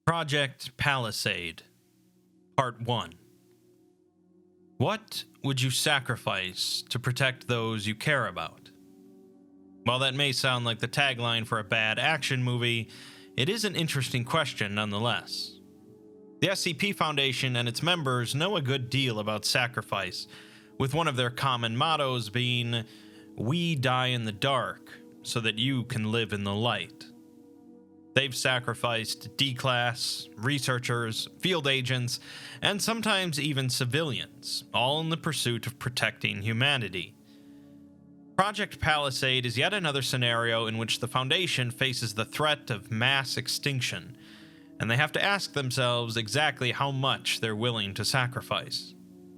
Project Palisade, Part 1. What would you sacrifice to protect those you care about? While that may sound like the tagline for a bad action movie, it is an interesting question nonetheless. The SCP Foundation and its members know a good deal about sacrifice, with one of their common mottos being, "We die in the dark so that you can live in the light." They've sacrificed D-Class, researchers, field agents, and sometimes even civilians, all in the pursuit of protecting humanity. Project Palisade is yet another scenario in which the Foundation faces the threat of mass extinction, and they have to ask themselves exactly how much they're willing to sacrifice.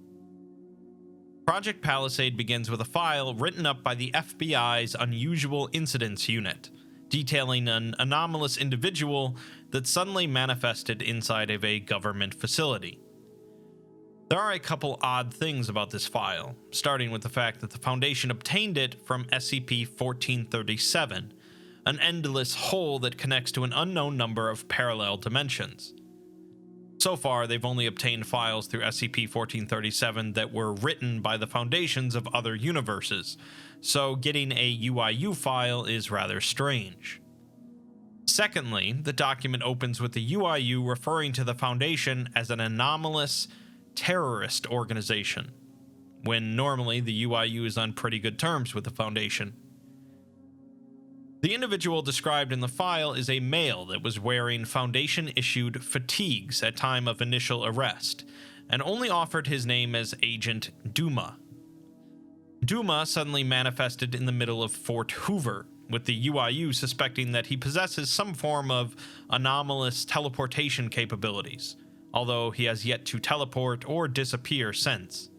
Project Palisade begins with a file written up by the FBI's Unusual Incidents Unit, detailing an anomalous individual that suddenly manifested inside of a government facility. There are a couple odd things about this file, starting with the fact that the Foundation obtained it from SCP-1437, an endless hole that connects to an unknown number of parallel dimensions. So far, they've only obtained files through SCP-1437 that were written by the foundations of other universes, so getting a UIU file is rather strange. Secondly, the document opens with the UIU referring to the Foundation as an anomalous terrorist organization, when normally the UIU is on pretty good terms with the Foundation. The individual described in the file is a male that was wearing Foundation-issued fatigues at time of initial arrest, and only offered his name as Agent Duma. Duma suddenly manifested in the middle of Fort Hoover, with the UIU suspecting that he possesses some form of anomalous teleportation capabilities, although he has yet to teleport or disappear since.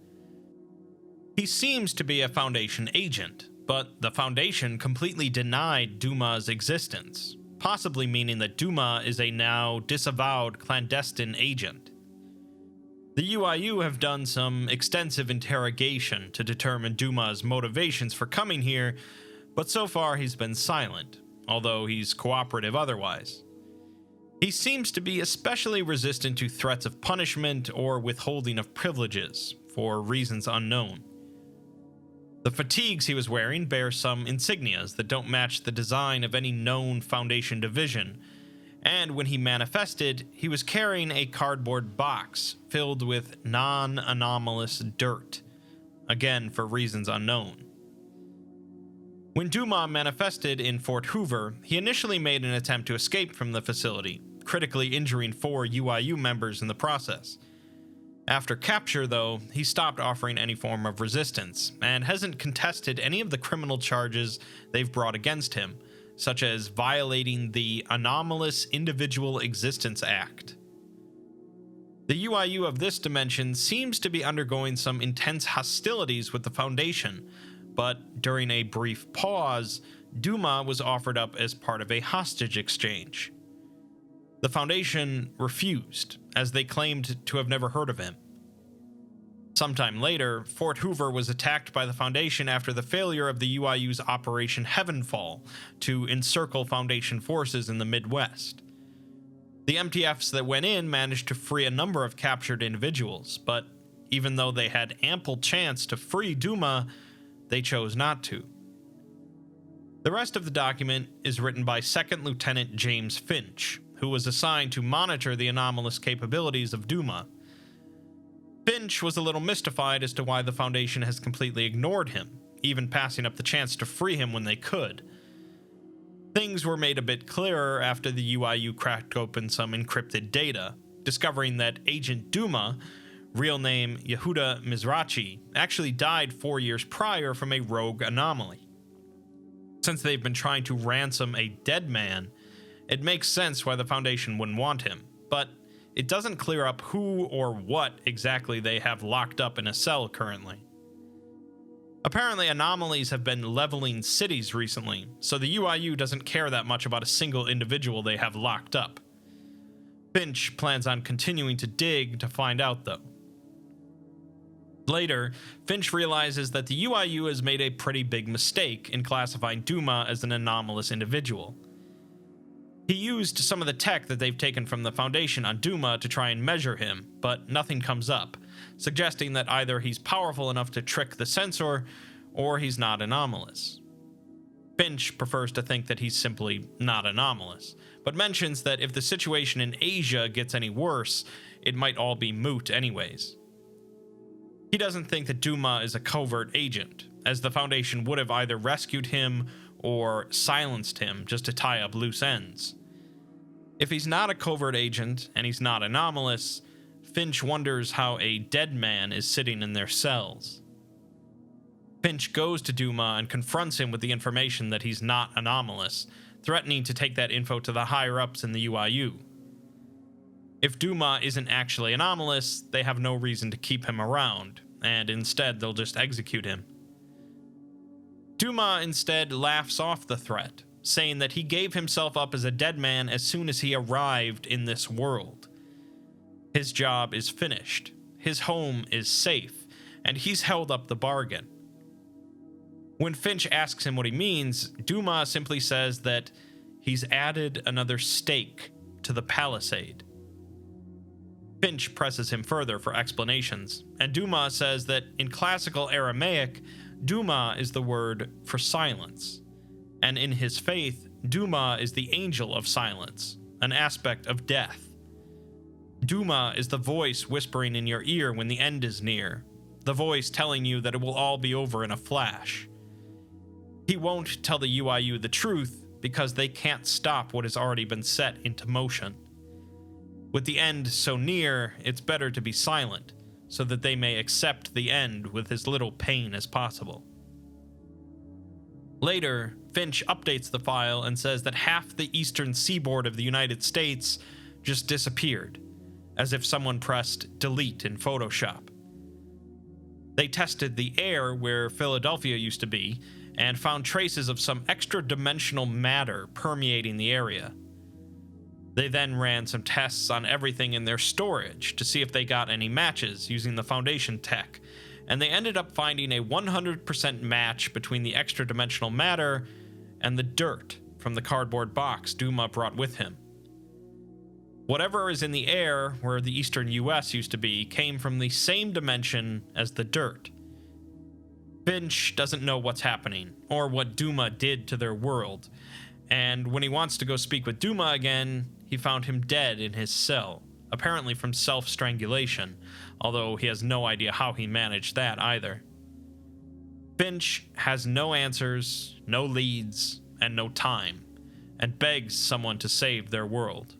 He seems to be a Foundation agent, but the Foundation completely denied Duma's existence, possibly meaning that Duma is a now disavowed clandestine agent. The UIU have done some extensive interrogation to determine Duma's motivations for coming here, but so far he's been silent, although he's cooperative otherwise. He seems to be especially resistant to threats of punishment or withholding of privileges, for reasons unknown. The fatigues he was wearing bear some insignias that don't match the design of any known Foundation division, and when he manifested, he was carrying a cardboard box filled with non-anomalous dirt, again for reasons unknown. When Duma manifested in Fort Hoover, he initially made an attempt to escape from the facility, critically injuring 4 UIU members in the process. After capture, though, he stopped offering any form of resistance, and hasn't contested any of the criminal charges they've brought against him, such as violating the Anomalous Individual Existence Act. The UIU of this dimension seems to be undergoing some intense hostilities with the Foundation, but during a brief pause, Duma was offered up as part of a hostage exchange. The Foundation refused, as they claimed to have never heard of him. Sometime later, Fort Hoover was attacked by the Foundation after the failure of the UIU's Operation Heavenfall to encircle Foundation forces in the Midwest. The MTFs that went in managed to free a number of captured individuals, but even though they had ample chance to free Duma, they chose not to. The rest of the document is written by Second Lieutenant James Finch, who was assigned to monitor the anomalous capabilities of Duma. Finch was a little mystified as to why the Foundation has completely ignored him, even passing up the chance to free him when they could. Things were made a bit clearer after the UIU cracked open some encrypted data, discovering that Agent Duma, real name Yehuda Mizrachi, actually died 4 years prior from a rogue anomaly. Since they've been trying to ransom a dead man, it makes sense why the Foundation wouldn't want him, but it doesn't clear up who or what exactly they have locked up in a cell currently. Apparently, anomalies have been leveling cities recently, so the UIU doesn't care that much about a single individual they have locked up. Finch plans on continuing to dig to find out, though. Later, Finch realizes that the UIU has made a pretty big mistake in classifying Duma as an anomalous individual. He used some of the tech that they've taken from the Foundation on Duma to try and measure him, but nothing comes up, suggesting that either he's powerful enough to trick the censor, or he's not anomalous. Finch prefers to think that he's simply not anomalous, but mentions that if the situation in Asia gets any worse, it might all be moot anyways. He doesn't think that Duma is a covert agent, as the Foundation would have either rescued him or silenced him just to tie up loose ends. If he's not a covert agent and he's not anomalous, Finch wonders how a dead man is sitting in their cells. Finch goes to Duma and confronts him with the information that he's not anomalous, threatening to take that info to the higher-ups in the UIU. If Duma isn't actually anomalous, they have no reason to keep him around, and instead they'll just execute him. Duma instead laughs off the threat, saying that he gave himself up as a dead man as soon as he arrived in this world. His job is finished, his home is safe, and he's held up the bargain. When Finch asks him what he means, Duma simply says that he's added another stake to the palisade. Finch presses him further for explanations, and Duma says that in classical Aramaic, Duma is the word for silence, and in his faith, Duma is the angel of silence, an aspect of death. Duma is the voice whispering in your ear when the end is near, the voice telling you that it will all be over in a flash. He won't tell the UIU the truth because they can't stop what has already been set into motion. With the end so near, it's better to be silent, so that they may accept the end with as little pain as possible. Later, Finch updates the file and says that half the eastern seaboard of the United States just disappeared, as if someone pressed delete in Photoshop. They tested the air where Philadelphia used to be, and found traces of some extra-dimensional matter permeating the area. They then ran some tests on everything in their storage to see if they got any matches using the Foundation tech, and they ended up finding a 100% match between the extra-dimensional matter and the dirt from the cardboard box Duma brought with him. Whatever is in the air where the eastern US used to be came from the same dimension as the dirt. Finch doesn't know what's happening, or what Duma did to their world, and when he wants to go speak with Duma again, he found him dead in his cell, apparently from self-strangulation, although he has no idea how he managed that either. Finch has no answers, no leads, and no time, and begs someone to save their world.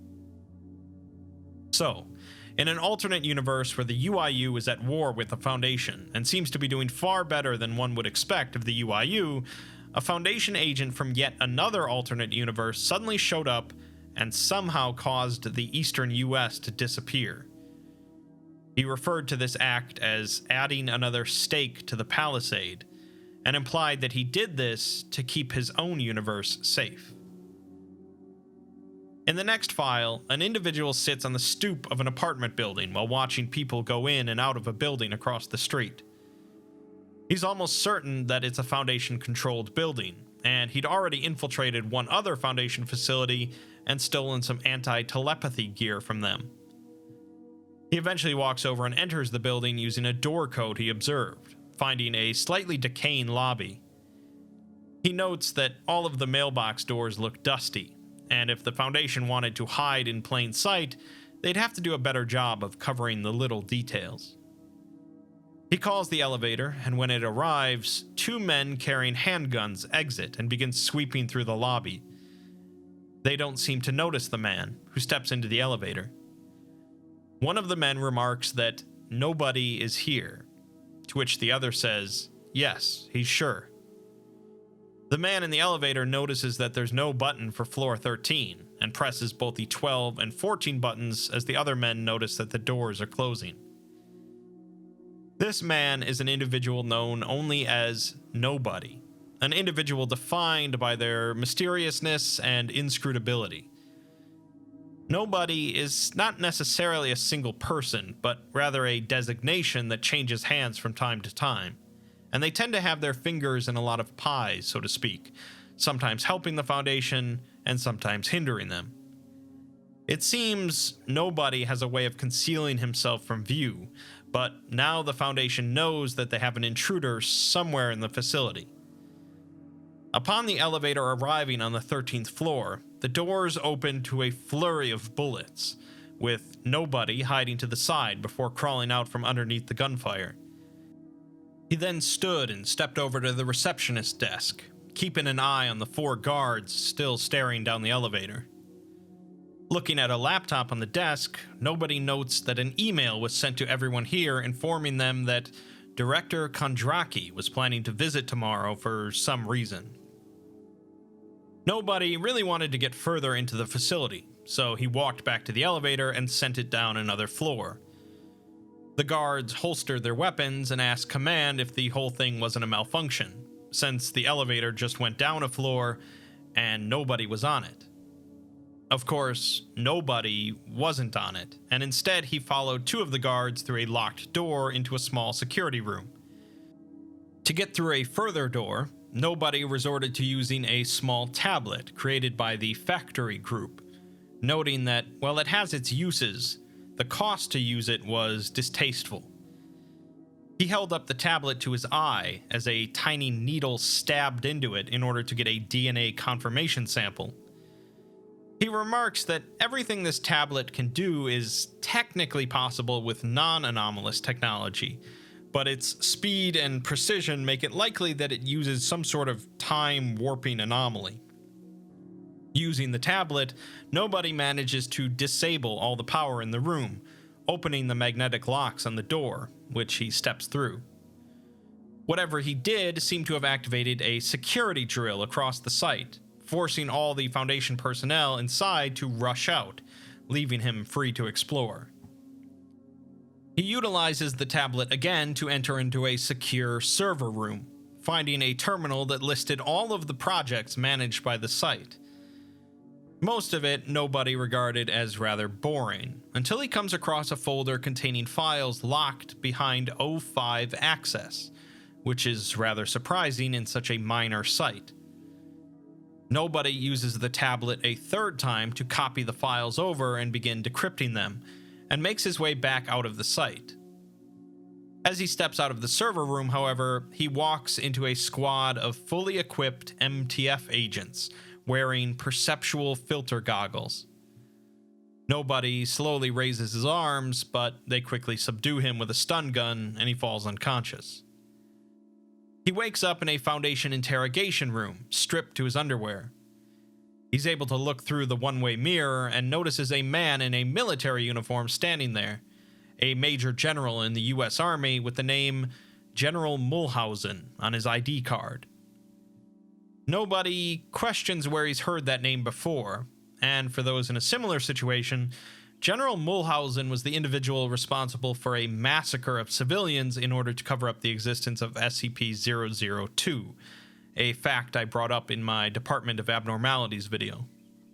So, in an alternate universe where the UIU is at war with the Foundation and seems to be doing far better than one would expect of the UIU, a Foundation agent from yet another alternate universe suddenly showed up and somehow caused the eastern US to disappear. He referred to this act as adding another stake to the palisade, and implied that he did this to keep his own universe safe. In the next file, an individual sits on the stoop of an apartment building while watching people go in and out of a building across the street. He's almost certain that it's a Foundation-controlled building, and he'd already infiltrated one other Foundation facility and stolen some anti-telepathy gear from them. He eventually walks over and enters the building using a door code he observed, finding a slightly decaying lobby. He notes that all of the mailbox doors look dusty, and if the Foundation wanted to hide in plain sight, they'd have to do a better job of covering the little details. He calls the elevator, and when it arrives, two men carrying handguns exit and begin sweeping through the lobby. They don't seem to notice the man, who steps into the elevator. One of the men remarks that nobody is here, to which the other says, yes, he's sure. The man in the elevator notices that there's no button for floor 13, and presses both the 12 and 14 buttons as the other men notice that the doors are closing. This man is an individual known only as Nobody, an individual defined by their mysteriousness and inscrutability. Nobody is not necessarily a single person, but rather a designation that changes hands from time to time, and they tend to have their fingers in a lot of pies, so to speak, sometimes helping the Foundation and sometimes hindering them. It seems nobody has a way of concealing himself from view, but now the Foundation knows that they have an intruder somewhere in the facility. Upon the elevator arriving on the 13th floor, the doors open to a flurry of bullets, with nobody hiding to the side before crawling out from underneath the gunfire. He then stood and stepped over to the receptionist's desk, keeping an eye on the 4 guards still staring down the elevator. Looking at a laptop on the desk, nobody notes that an email was sent to everyone here informing them that Director Kondraki was planning to visit tomorrow for some reason. Nobody really wanted to get further into the facility, so he walked back to the elevator and sent it down another floor. The guards holstered their weapons and asked command if the whole thing wasn't a malfunction, since the elevator just went down a floor and nobody was on it. Of course, nobody wasn't on it, and instead he followed 2 of the guards through a locked door into a small security room. To get through a further door, nobody resorted to using a small tablet created by the Factory Group, noting that, while it has its uses, the cost to use it was distasteful. He held up the tablet to his eye as a tiny needle stabbed into it in order to get a DNA confirmation sample. He remarks that everything this tablet can do is technically possible with non-anomalous technology, but its speed and precision make it likely that it uses some sort of time-warping anomaly. Using the tablet, nobody manages to disable all the power in the room, opening the magnetic locks on the door, which he steps through. Whatever he did seemed to have activated a security drill across the site, forcing all the Foundation personnel inside to rush out, leaving him free to explore. He utilizes the tablet again to enter into a secure server room, finding a terminal that listed all of the projects managed by the site. Most of it nobody regarded as rather boring, until he comes across a folder containing files locked behind O5 access, which is rather surprising in such a minor site. Nobody uses the tablet a 3rd time to copy the files over and begin decrypting them, and makes his way back out of the site. As he steps out of the server room, however, he walks into a squad of fully equipped MTF agents, wearing perceptual filter goggles. Nobody slowly raises his arms, but they quickly subdue him with a stun gun, and he falls unconscious. He wakes up in a Foundation interrogation room, stripped to his underwear. He's able to look through the one-way mirror and notices a man in a military uniform standing there, a major general in the US Army with the name General Mulhausen on his ID card. Nobody questions where he's heard that name before, and for those in a similar situation, General Mulhausen was the individual responsible for a massacre of civilians in order to cover up the existence of SCP-002, a fact I brought up in my Department of Abnormalities video.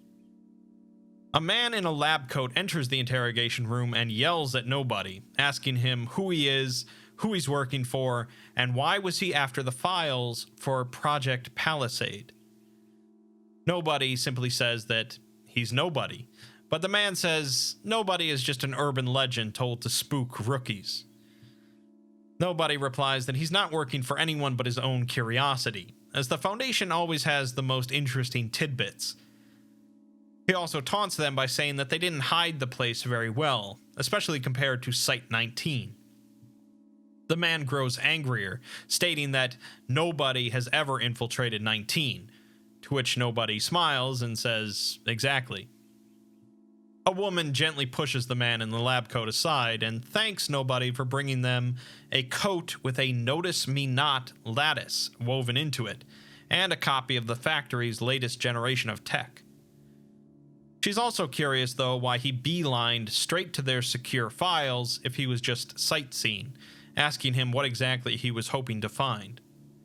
A man in a lab coat enters the interrogation room and yells at nobody, asking him who he is, who he's working for, and why was he after the files for Project Palisade. Nobody simply says that he's nobody, but the man says nobody is just an urban legend told to spook rookies. Nobody replies that he's not working for anyone but his own curiosity, as the Foundation always has the most interesting tidbits. He also taunts them by saying that they didn't hide the place very well, especially compared to Site-19. The man grows angrier, stating that nobody has ever infiltrated 19, to which nobody smiles and says, exactly. A woman gently pushes the man in the lab coat aside and thanks nobody for bringing them a coat with a Notice Me Not lattice woven into it, and a copy of the factory's latest generation of tech. She's also curious, though, why he beelined straight to their secure files if he was just sightseeing, asking him what exactly he was hoping to find.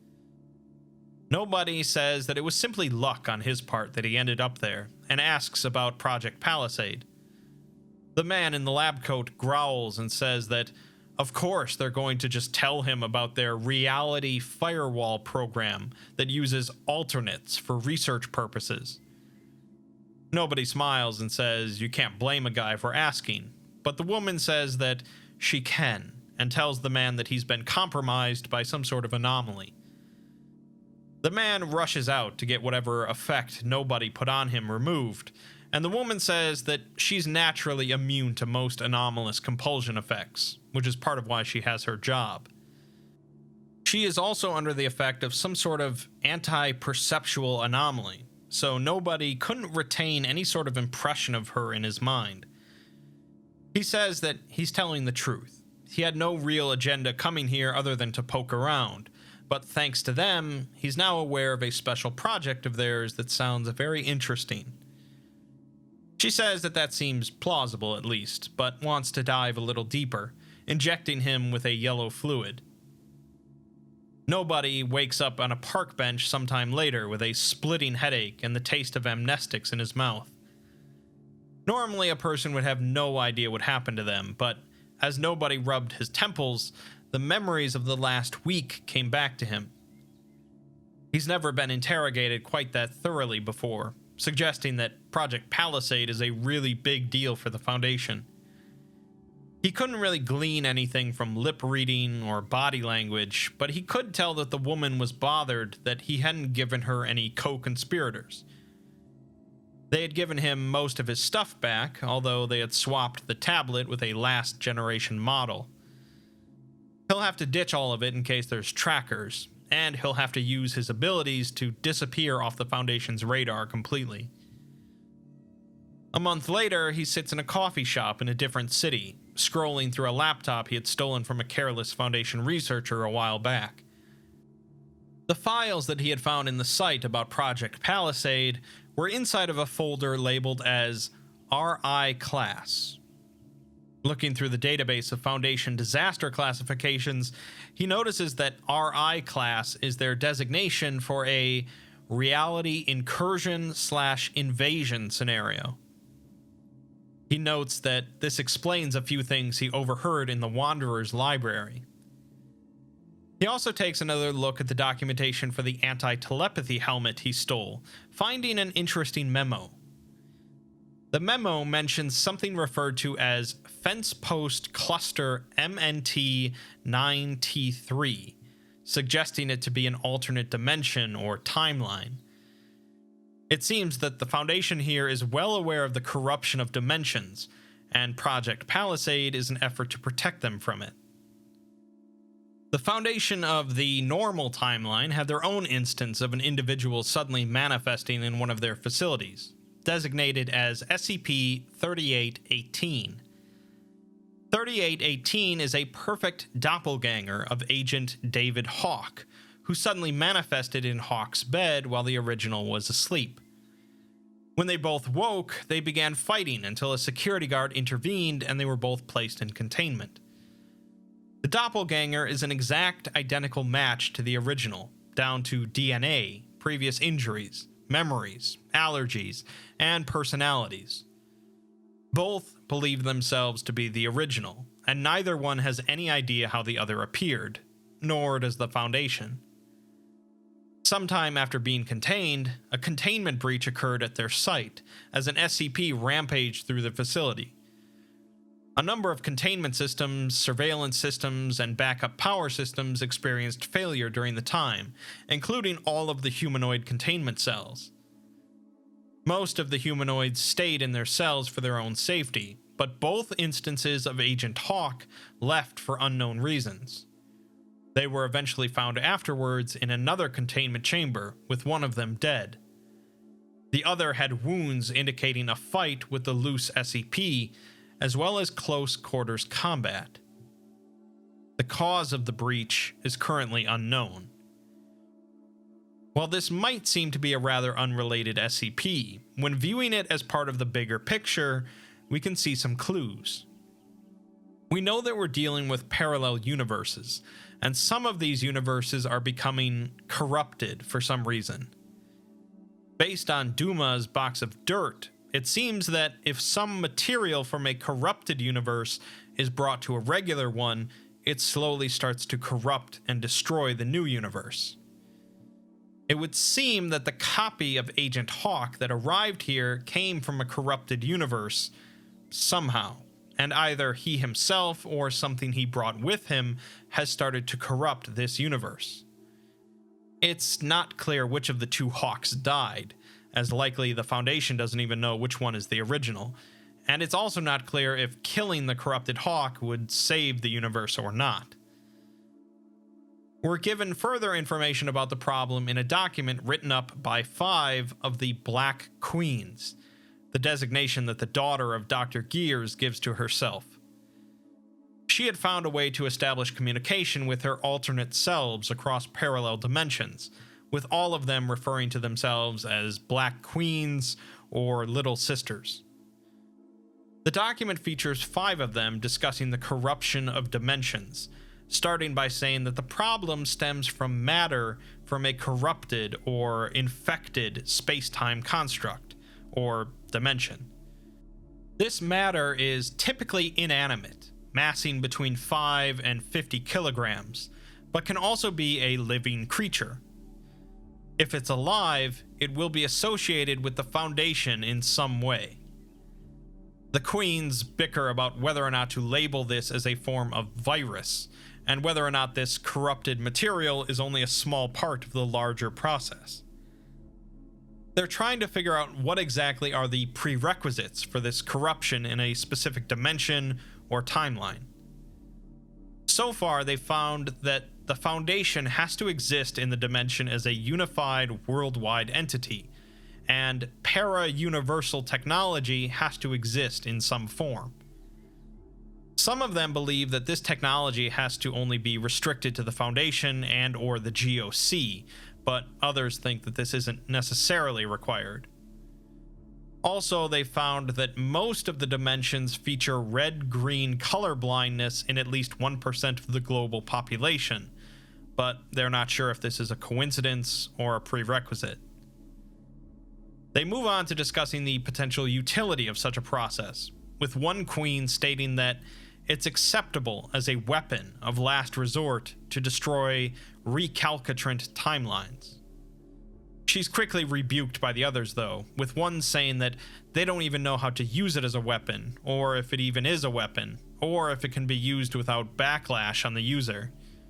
Nobody says that it was simply luck on his part that he ended up there, and asks about Project Palisade. The man in the lab coat growls and says that, of course, they're going to just tell him about their reality firewall program that uses alternates for research purposes. Nobody smiles and says you can't blame a guy for asking, but the woman says that she can, and tells the man that he's been compromised by some sort of anomaly. The man rushes out to get whatever effect Nobody put on him removed, and the woman says that she's naturally immune to most anomalous compulsion effects, which is part of why she has her job. She is also under the effect of some sort of anti-perceptual anomaly, so Nobody couldn't retain any sort of impression of her in his mind. He says that he's telling the truth. He had no real agenda coming here other than to poke around, but thanks to them, he's now aware of a special project of theirs that sounds very interesting. She says that that seems plausible at least, but wants to dive a little deeper, injecting him with a yellow fluid. Nobody wakes up on a park bench sometime later with a splitting headache and the taste of amnestics in his mouth. Normally a person would have no idea what happened to them, but as Nobody rubbed his temples, the memories of the last week came back to him. He's never been interrogated quite that thoroughly before, suggesting that Project Palisade is a really big deal for the Foundation. He couldn't really glean anything from lip reading or body language, but he could tell that the woman was bothered that he hadn't given her any co-conspirators. They had given him most of his stuff back, although they had swapped the tablet with a last-generation model. He'll have to ditch all of it in case there's trackers, and he'll have to use his abilities to disappear off the Foundation's radar completely. A month later, he sits in a coffee shop in a different city, scrolling through a laptop he had stolen from a careless Foundation researcher a while back. The files that he had found in the site about Project Palisade were inside of a folder labeled as RI Class. Looking through the database of Foundation disaster classifications, he notices that RI Class is their designation for a reality incursion/invasion scenario. He notes that this explains a few things he overheard in the Wanderer's library. He also takes another look at the documentation for the anti-telepathy helmet he stole, finding an interesting memo. The memo mentions something referred to as Fence Post Cluster MNT-9T3, suggesting it to be an alternate dimension or timeline. It seems that the Foundation here is well aware of the corruption of dimensions, and Project Palisade is an effort to protect them from it. The Foundation of the normal timeline had their own instance of an individual suddenly manifesting in one of their facilities, designated as SCP-3818. 3818 is a perfect doppelganger of Agent David Hawk, who suddenly manifested in Hawk's bed while the original was asleep. When they both woke, they began fighting until a security guard intervened and they were both placed in containment. The doppelganger is an exact identical match to the original, down to DNA, previous injuries, memories, allergies, and personalities. Both believe themselves to be the original, and neither one has any idea how the other appeared, nor does the Foundation. Sometime after being contained, a containment breach occurred at their site, as an SCP rampaged through the facility. A number of containment systems, surveillance systems, and backup power systems experienced failure during the time, including all of the humanoid containment cells. Most of the humanoids stayed in their cells for their own safety, but both instances of Agent Hawk left for unknown reasons. They were eventually found afterwards in another containment chamber, with one of them dead. The other had wounds indicating a fight with the loose SCP, as well as close quarters combat. The cause of the breach is currently unknown. While this might seem to be a rather unrelated SCP, when viewing it as part of the bigger picture, we can see some clues. We know that we're dealing with parallel universes, and some of these universes are becoming corrupted for some reason. Based on Duma's box of dirt, it seems that if some material from a corrupted universe is brought to a regular one, it slowly starts to corrupt and destroy the new universe. It would seem that the copy of Agent Hawk that arrived here came from a corrupted universe somehow, and either he himself or something he brought with him has started to corrupt this universe. It's not clear which of the two Hawks died, as likely the Foundation doesn't even know which one is the original, and it's also not clear if killing the corrupted Hawk would save the universe or not. We're given further information about the problem in a document written up by 5 of the Black Queens, the designation that the daughter of Dr. Gears gives to herself. She had found a way to establish communication with her alternate selves across parallel dimensions, with all of them referring to themselves as Black Queens or Little Sisters. The document features 5 of them discussing the corruption of dimensions, starting by saying that the problem stems from matter from a corrupted or infected space-time construct, or dimension. This matter is typically inanimate, massing between 5 and 50 kilograms, but can also be a living creature. If it's alive, it will be associated with the Foundation in some way. The Queens bicker about whether or not to label this as a form of virus, and whether or not this corrupted material is only a small part of the larger process. They're trying to figure out what exactly are the prerequisites for this corruption in a specific dimension or timeline. So far, they've found that the Foundation has to exist in the dimension as a unified worldwide entity, and para-universal technology has to exist in some form. Some of them believe that this technology has to only be restricted to the Foundation and or the GOC, but others think that this isn't necessarily required. Also, they found that most of the dimensions feature red-green color blindness in at least 1% of the global population, but they're not sure if this is a coincidence or a prerequisite. They move on to discussing the potential utility of such a process, with one queen stating that it's acceptable as a weapon of last resort to destroy recalcitrant timelines. She's quickly rebuked by the others, though, with one saying that they don't even know how to use it as a weapon, or if it even is a weapon, or if it can be used without backlash on the user.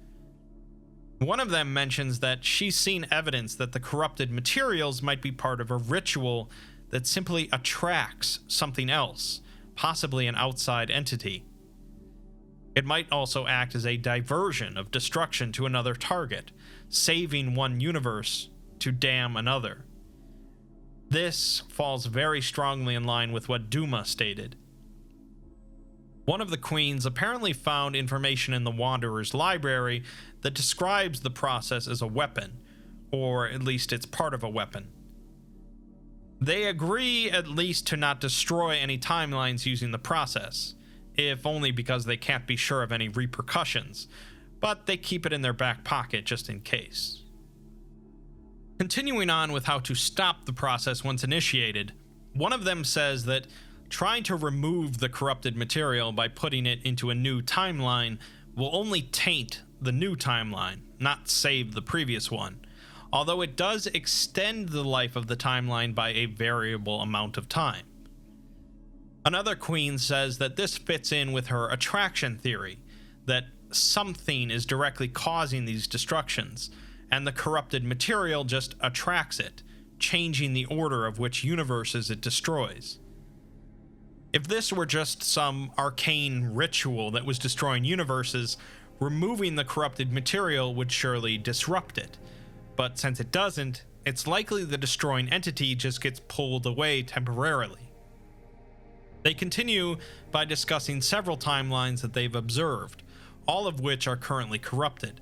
One of them mentions that she's seen evidence that the corrupted materials might be part of a ritual that simply attracts something else, possibly an outside entity. It might also act as a diversion of destruction to another target, saving one universe to damn another. This falls very strongly in line with what Duma stated. One of the queens apparently found information in the Wanderer's library that describes the process as a weapon, or at least it's part of a weapon. They agree at least to not destroy any timelines using the process, if only because they can't be sure of any repercussions, but they keep it in their back pocket just in case. Continuing on with how to stop the process once initiated, one of them says that trying to remove the corrupted material by putting it into a new timeline will only taint the new timeline, not save the previous one, although it does extend the life of the timeline by a variable amount of time. Another queen says that this fits in with her attraction theory, that something is directly causing these destructions, and the corrupted material just attracts it, changing the order of which universes it destroys. If this were just some arcane ritual that was destroying universes, removing the corrupted material would surely disrupt it. But since it doesn't, it's likely the destroying entity just gets pulled away temporarily. They continue by discussing several timelines that they've observed, all of which are currently corrupted.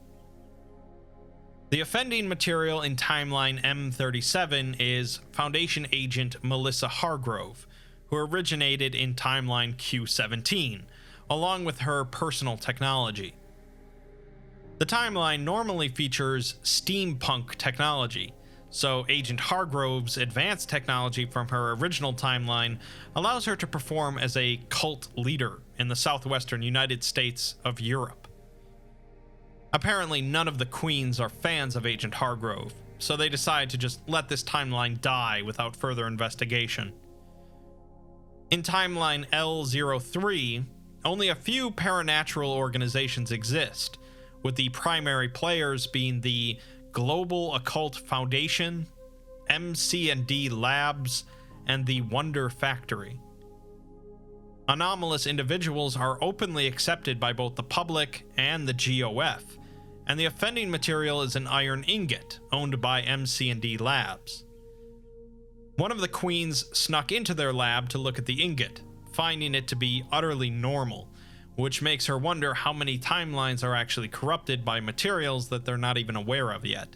The offending material in timeline M37 is Foundation agent Melissa Hargrove, who originated in timeline Q17, along with her personal technology. The timeline normally features steampunk technology, so Agent Hargrove's advanced technology from her original timeline allows her to perform as a cult leader in the southwestern United States of Europe. Apparently, none of the queens are fans of Agent Hargrove, so they decide to just let this timeline die without further investigation. In timeline L03, only a few paranatural organizations exist, with the primary players being the Global Occult Foundation, MC&D Labs, and the Wonder Factory. Anomalous individuals are openly accepted by both the public and the GOF, and the offending material is an iron ingot owned by MC&D Labs. One of the queens snuck into their lab to look at the ingot, finding it to be utterly normal, which makes her wonder how many timelines are actually corrupted by materials that they're not even aware of yet.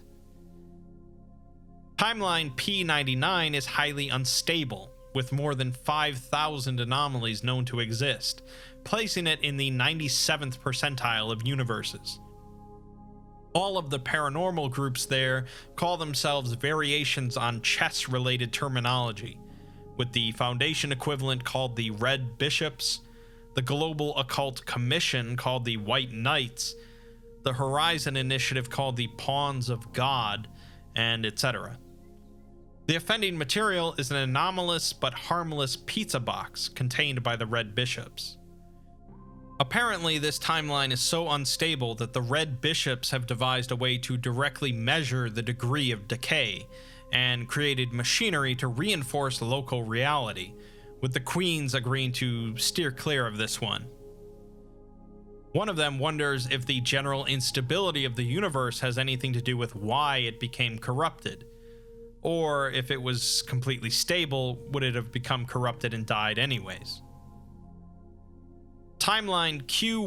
Timeline P99 is highly unstable, with more than 5,000 anomalies known to exist, placing it in the 97th percentile of universes. All of the paranormal groups there call themselves variations on chess-related terminology, with the Foundation equivalent called the Red Bishops, the Global Occult Commission called the White Knights, the Horizon Initiative called the Pawns of God, and etc. The offending material is an anomalous but harmless pizza box contained by the Red Bishops. Apparently, this timeline is so unstable that the Red Bishops have devised a way to directly measure the degree of decay, and created machinery to reinforce local reality, with the Queens agreeing to steer clear of this one. One of them wonders if the general instability of the universe has anything to do with why it became corrupted, or if it was completely stable, would it have become corrupted and died anyways? Timeline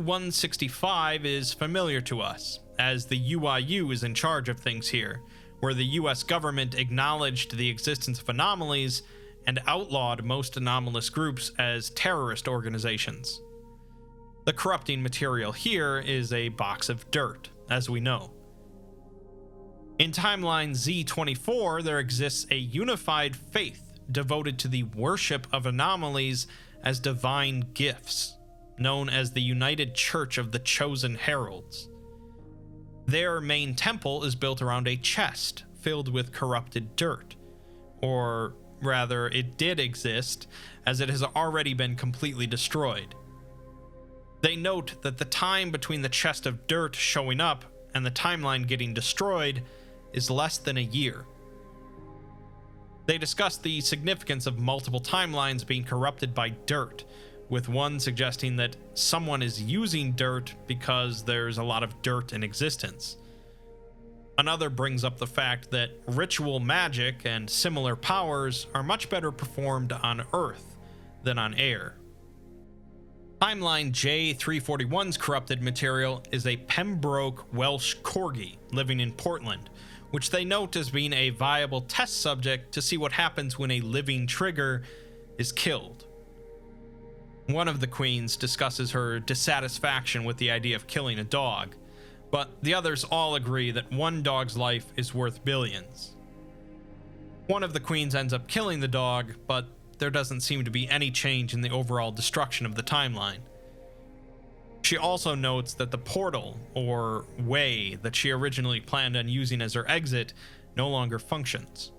Q165 is familiar to us, as the UIU is in charge of things here, where the US government acknowledged the existence of anomalies and outlawed most anomalous groups as terrorist organizations. The corrupting material here is a box of dirt, as we know. In timeline Z24, there exists a unified faith devoted to the worship of anomalies as divine gifts, known as the United Church of the Chosen Heralds. Their main temple is built around a chest filled with corrupted dirt, or rather, it did exist, as it has already been completely destroyed. They note that the time between the chest of dirt showing up and the timeline getting destroyed is less than a year. They discuss the significance of multiple timelines being corrupted by dirt, with one suggesting that someone is using dirt because there's a lot of dirt in existence. Another brings up the fact that ritual magic and similar powers are much better performed on Earth than on air. Timeline J341's corrupted material is a Pembroke Welsh Corgi living in Portland, which they note as being a viable test subject to see what happens when a living trigger is killed. One of the queens discusses her dissatisfaction with the idea of killing a dog, but the others all agree that one dog's life is worth billions. One of the queens ends up killing the dog, but there doesn't seem to be any change in the overall destruction of the timeline. She also notes that the portal, or way, that she originally planned on using as her exit no longer functions.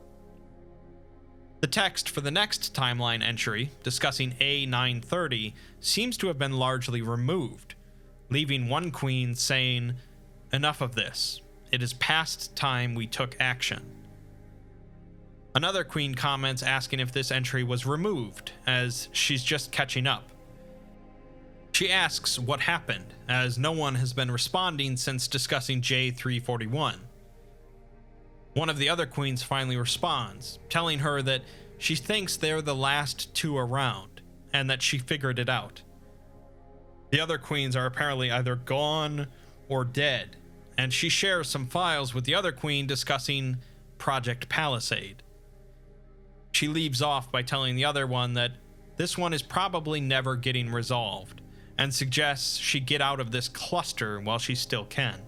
The text for the next timeline entry, discussing A930, seems to have been largely removed, leaving one queen saying, "Enough of this. It is past time we took action." Another queen comments asking if this entry was removed, as she's just catching up. She asks what happened, as no one has been responding since discussing J341. One of the other queens finally responds, telling her that she thinks they're the last two around, and that she figured it out. The other queens are apparently either gone or dead, and she shares some files with the other queen discussing Project Palisade. She leaves off by telling the other one that this one is probably never getting resolved, and suggests she get out of this cluster while she still can.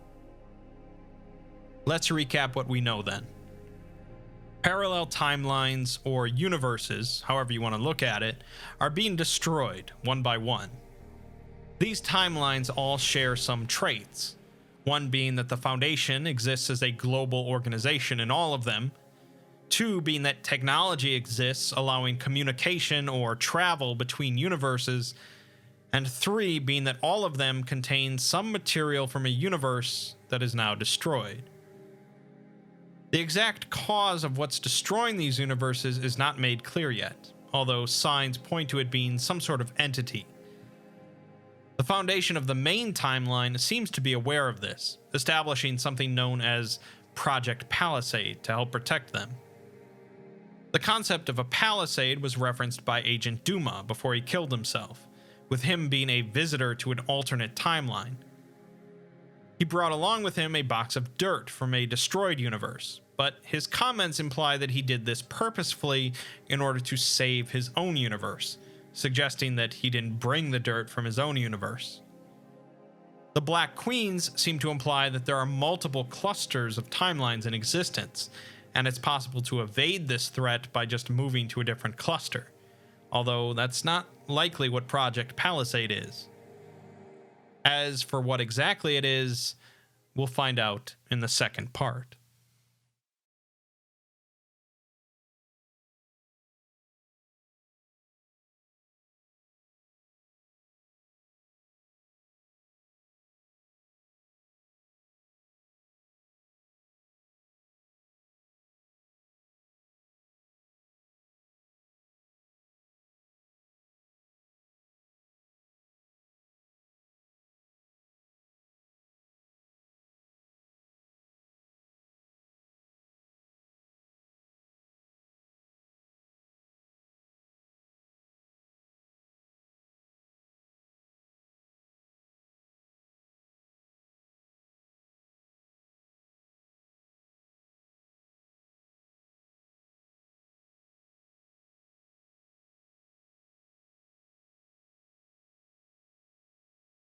Let's recap what we know then. Parallel timelines, or universes, however you want to look at it, are being destroyed one by one. These timelines all share some traits. One being that the Foundation exists as a global organization in all of them. Two being that technology exists, allowing communication or travel between universes. And three being that all of them contain some material from a universe that is now destroyed. The exact cause of what's destroying these universes is not made clear yet, although signs point to it being some sort of entity. The Foundation of the main timeline seems to be aware of this, establishing something known as Project Palisade to help protect them. The concept of a palisade was referenced by Agent Duma before he killed himself, with him being a visitor to an alternate timeline. He brought along with him a box of dirt from a destroyed universe, but his comments imply that he did this purposefully in order to save his own universe, suggesting that he didn't bring the dirt from his own universe. The Black Queens seem to imply that there are multiple clusters of timelines in existence, and it's possible to evade this threat by just moving to a different cluster, although that's not likely what Project Palisade is. As for what exactly it is, we'll find out in the second part.